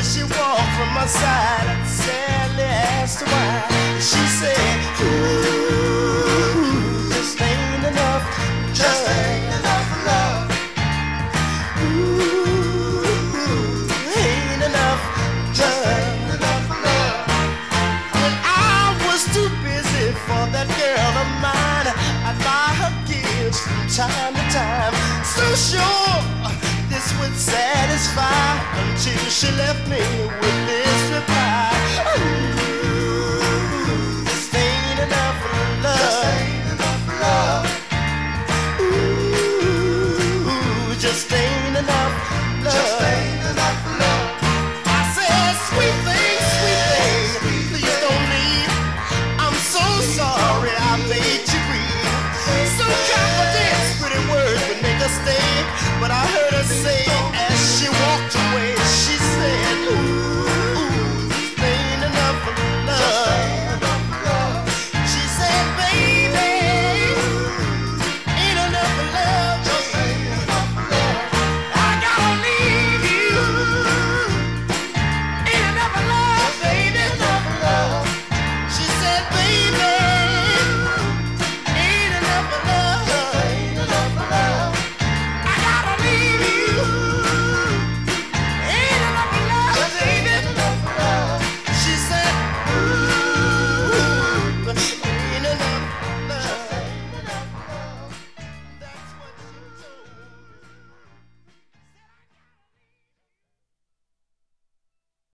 she walked from my side, I sadly asked her why. She said, ooh, just ain't enough, just ain't enough love. Ooh, ain't enough, just ain't enough love. When I was too busy for that girl of mine, I'd buy her gifts from time to time. So sure this would satisfy until she left me with